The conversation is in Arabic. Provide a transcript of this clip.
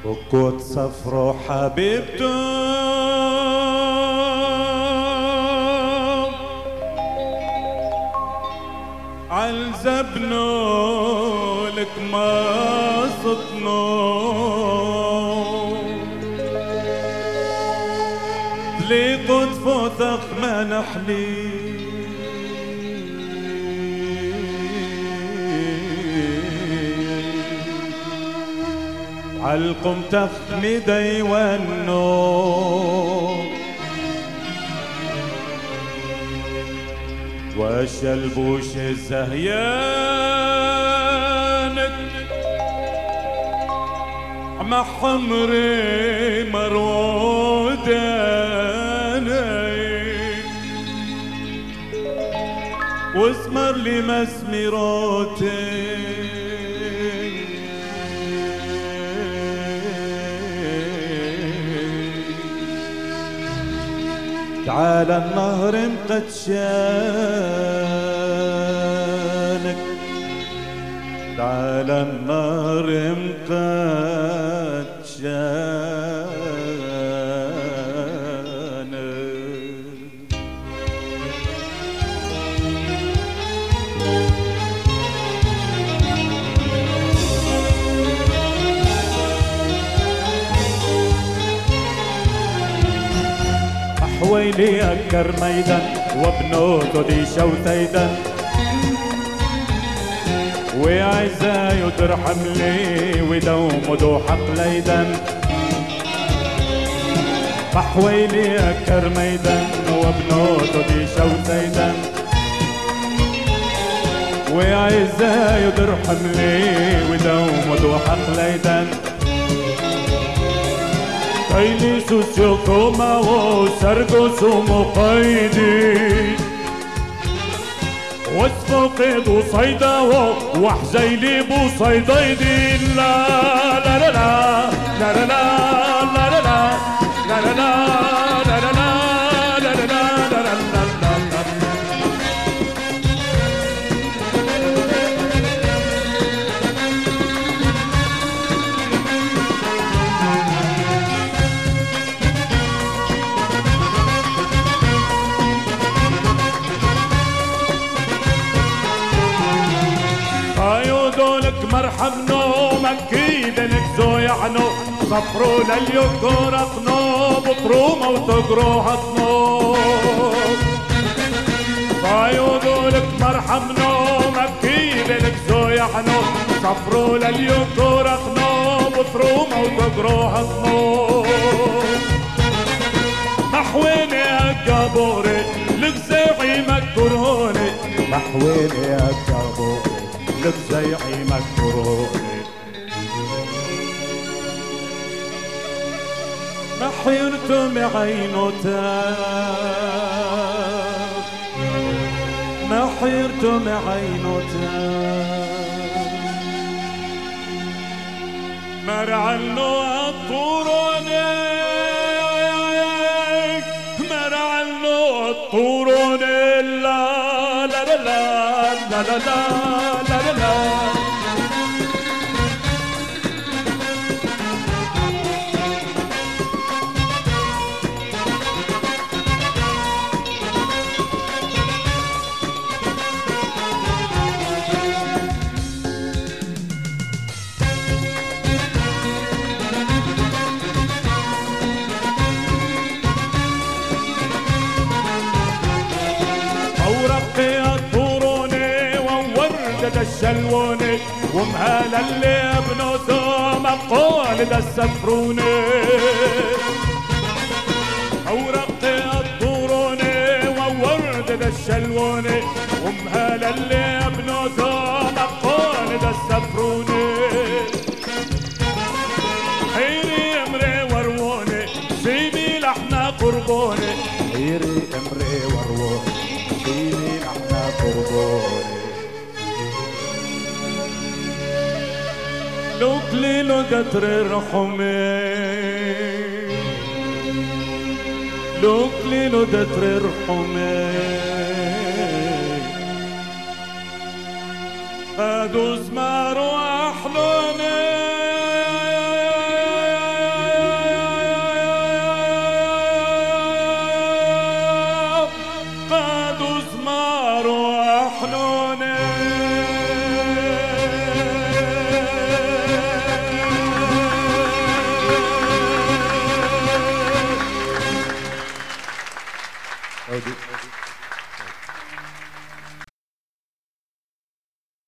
ركوت صفر حبيبته عالزبنه لك ما صطنه تليقوا تفوثخ ما نحلي عالقم تخمي ديوانو وشلبوش الزهيانك مع حمري مروداني واسمر لي مسمراتي تعال النهر مقدشانك تعال النهر مقدشانك حويلي أكر ميدان وبنوته دي شوتيدان وعزاي ترحم لي ودوم دو حق ليدان حويلي أكر ميدان وبنوته دي شوتيدان وعزاي ترحم لي ودوم دو حق ليدان Kaili susyo komawo sargo sumo qaidi واسفقد صيده وحزيلي بو صيديدي لا لا لا لا لا لا لا لا لا لا لا لا مرحب نومك كيدنك زويعنو صفرو لليكور اقنو بطرومة وتقرو هطنو فايودولك مرحب نومك كيدنك زويعنو صفرو لليكور اقنو بطرومة وتقرو هطنو محويني اقابوري لك زيعي مكرهوني محويني اقابوري لك زيعي مكروني ما حيرتم عينوتك ما حيرتم عينوتك مرعلو الطوروني مرعلو الطوروني لا لا لا لا لا لا لا الشلوني ومهال اللي بنوثو مقول دا السفروني أورقي الطوروني وورد دا الشلوني ومهال اللي بنوثو مقول دا السفروني حيري امري وروني سيبي لحنا قربوني حيري امري وروني سيبي لحنا قربوني لو قليلو دتر الرحمي لو قليلو دتر الرحمي هادو زمارو أحلوني